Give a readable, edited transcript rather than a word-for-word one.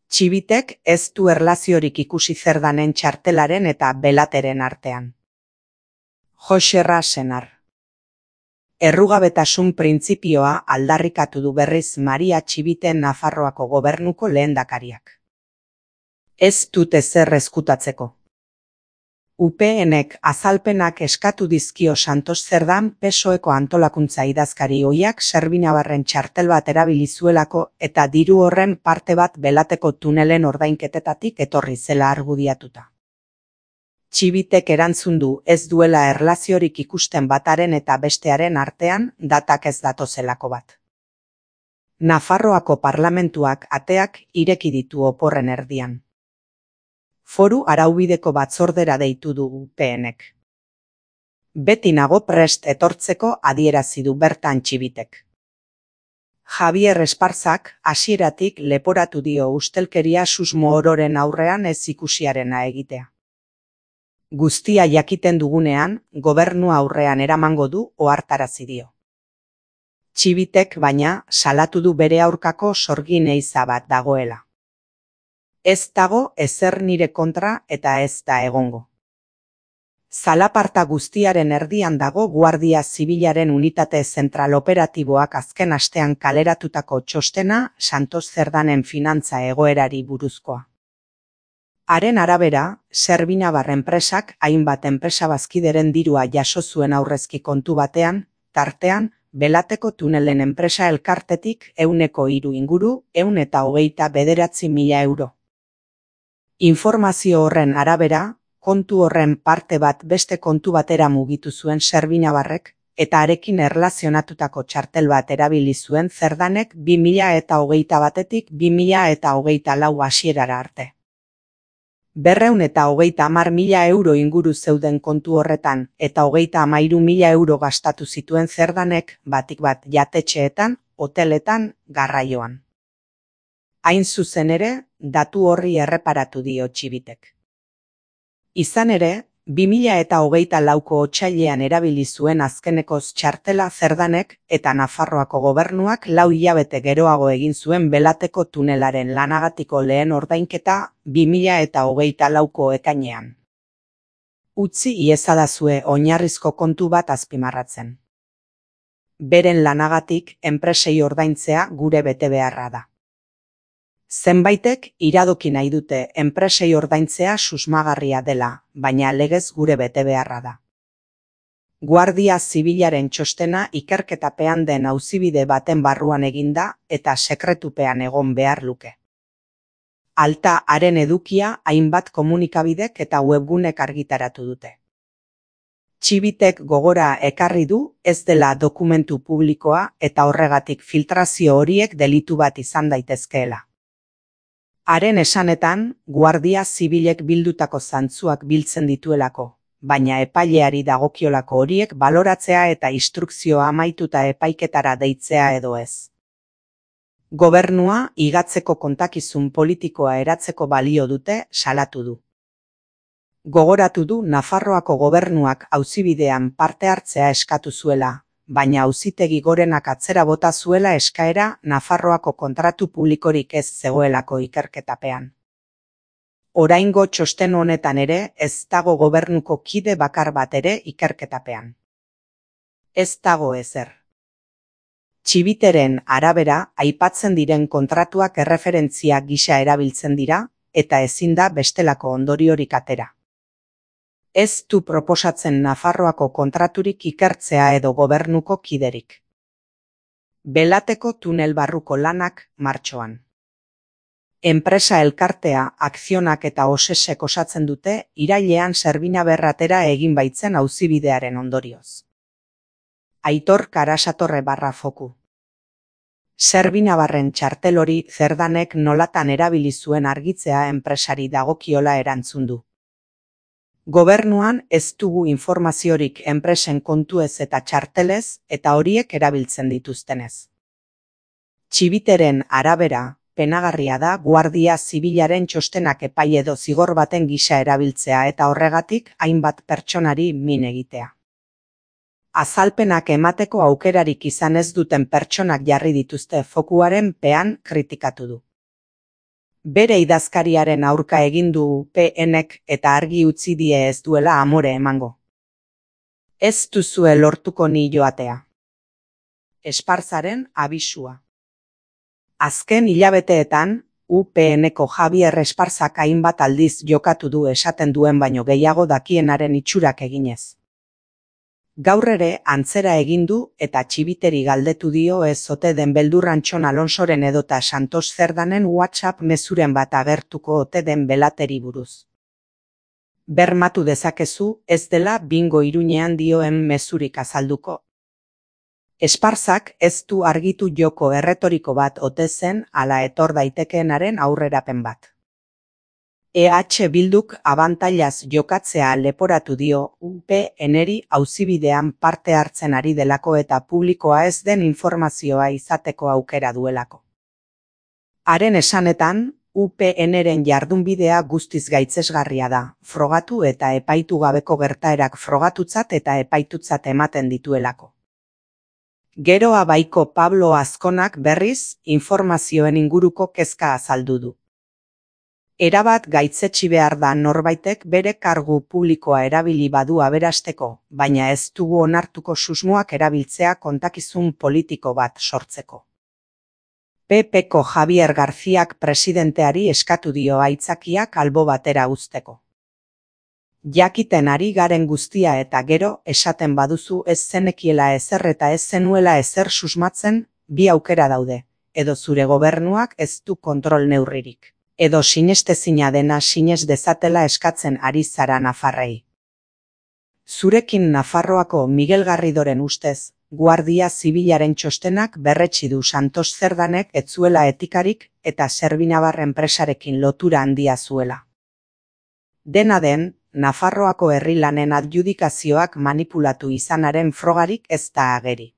Txibitek ez du erlaziorik ikusi Cerdanen txartelaren eta Belateren artean. Joxerra Senar. Errugabetasun printzipioa aldarrikatu du berriz Maria Txibiten Nafarroako gobernuko lehendakariak. Ez dut ezer ezkutatzeko. UPNek azalpenak eskatu dizkio Santos Cerdan PSOEko antolakuntza idazkari ohiak Serbinabarren txartel bat erabili zuelako eta diru horren parte bat Belateko tunelen ordainketetatik etorri zela argudiatuta. Txibitek erantzun du ez duela erlaziorik ikusten bataren eta bestearen artean datak ez datozelako bat. Nafarroako parlamentuak ateak ireki ditu oporren erdian. Foru araubideko batzordera deitu du UPNek. Beti nago prest etortzeko adierazi du bertan Txibitek. Javier Esparzak hasieratik leporatu dio ustelkeria susmo ororen aurrean ez ikusiarena egitea. Guztia jakiten dugunean, gobernu aurrean eramango du ohartarazi dio. Txibitek baina salatu du bere aurkako sorgin ehiza bat dagoela. Ez dago ezer nire kontra eta ez da egongo. Zalaparta guztiaren erdian dago Guardia Zibilaren unitate zentral operatiboak azken astean kaleratutako txostena Santos Cerdanen finantza egoerari buruzkoa. Haren arabera, Serbinabar enpresak hainbat enpresa bazkideren dirua jaso zuen aurrezki kontu batean, tartean, Belateko tunelen enpresa elkartetik 3% inguru, 129.000 euro. Informazio horren arabera, kontu horren parte bat beste kontu batera mugitu zuen Serbinabarrek, eta harekin erlazionatutako txartel bat erabili zuen Cerdanek 2021-etik 2024 hasierara arte. 230.000 euro inguru zeuden kontu horretan eta 33.000 euro gastatu zituen Cerdanek batik bat jatetxeetan, hoteletan, garraioan. Hain zuzen ere, datu horri erreparatu dio Txibitek. Izan ere, 2024ko otsailean erabili zuen azkenekoz txartela Cerdanek eta Nafarroako gobernuak 4 hilabete geroago egin zuen Belateko tunelaren lanagatiko lehen ordainketa 2024ko ekainean. Utzi iezadazue oinarrizko kontu bat azpimarratzen. Beren lanagatik enpresei ordaintzea gure betebeharra da. Zenbaitek iradoki nahi dute enpresei ordaintzea susmagarria dela, baina legez gure betebeharra da. Guardia Zibilaren txostena ikerketapean den auzibide baten barruan eginda eta sekretupean egon behar luke. Alta haren edukia hainbat komunikabidek eta webgunek argitaratu dute. Txibitek gogora ekarri du ez dela dokumentu publikoa eta horregatik filtrazio horiek delitu bat izan daitezkeela. Haren esanetan, Guardia Zibilek bildutako zantzuak biltzen dituelako, baina epaileari dagokiolako horiek baloratzea eta instrukzioa amaituta epaiketara deitzea edo ez. Gobernua higatzeko kontakizun politikoa eratzeko balio dute salatu du. Gogoratu du Nafarroako gobernuak auzibidean parte hartzea eskatu zuela, baina auzitegi gorenak atzera bota zuela eskaera Nafarroako kontratu publikorik ez zegoelako ikerketapean. Oraingo txosten honetan ere ez dago gobernuko kide bakar bat ere ikerketapean. Ez dago ezer. Txibiteren arabera aipatzen diren kontratuak erreferentzia gisa erabiltzen dira eta ezin da bestelako ondoriorik atera. Ez du proposatzen Nafarroako kontraturik ikertzea edo gobernuko kiderik. Belateko tunel barruko lanak martxoan. Enpresa elkartea, akzionak eta osesek osatzen dute irailean Serbinabar atera egin baitzen auzibidearen ondorioz. Aitor Karasatorre _foku. Serbinabarren txartel hori Cerdanek nolatan erabili zuen argitzea enpresari dagokiola erantzun du. Gobernuan ez dugu informaziorik enpresen kontuez eta txartelez eta horiek erabiltzen dituztenez. Txibiteren arabera, penagarria da Guardia Zibilaren txostenak epai edo zigor baten gisa erabiltzea eta horregatik hainbat pertsonari min egitea. Azalpenak emateko aukerarik izan ez duten pertsonak jarri dituzte fokuaren pean kritikatu du. Bere idazkariaren aurka egin du UPNek eta argi utzi die ez duela amore emango. Ez duzue lortuko ni joatea. Esparzaren abisua. Azken hilabeteetan, UPNeko Javier Esparzak hainbat aldiz jokatu du esaten duen baino gehiago dakienaren itxurak eginez. Gaur ere antzera egin du eta Txibiteri galdetu dio ez ote den beldur Antxon Alonsoren edota Santos Cerdanen WhatsApp mezuren bat agertuko ote den Belateri buruz. Bermatu dezakezu ez dela Bingo Iruñean dioen mezurik azalduko. Esparzak ez du argitu joko erretoriko bat ote zen ala etor daitekeenaren aurrerapen bat. EH Bilduk abantailaz jokatzea leporatu dio UPNeri auzibidean parte hartzen ari delako eta publikoa ez den informazioa izateko aukera duelako. Haren esanetan, UPNren jardunbidea guztiz gaitzesgarria da, frogatu eta epaitu gabeko gertaerak frogatutzat eta epaitutzat ematen dituelako. Geroa baiko Pablo Azkonak berriz informazioen inguruko kezka azaldu du. Erabat gaitzetsi behar da norbaitek bere kargu publikoa erabili badu aberasteko, baina ez dugu onartuko susmoak erabiltzea kontakizun politiko bat sortzeko. PPko Javier Garziak presidenteari eskatu dio aitzakiak albo batera uzteko. Jakiten ari garen guztia eta gero esaten baduzu ez zenekiela ezer eta ez zenuela ezer susmatzen, bi aukera daude, edo zure gobernuak ez du kontrol neurririk, edo sinestezina dena sines dezatela eskatzen ari zara nafarrei. Zurekin Nafarroako Miguel Garridoren ustez, Guardia Zibilaren txostenak berretsi du Santos Cerdanek ez zuela etikarik eta Serbinabar enpresarekin lotura handia zuela. Dena den, Nafarroako herri lanen adjudikazioak manipulatu izanaren frogarik ez da ageri.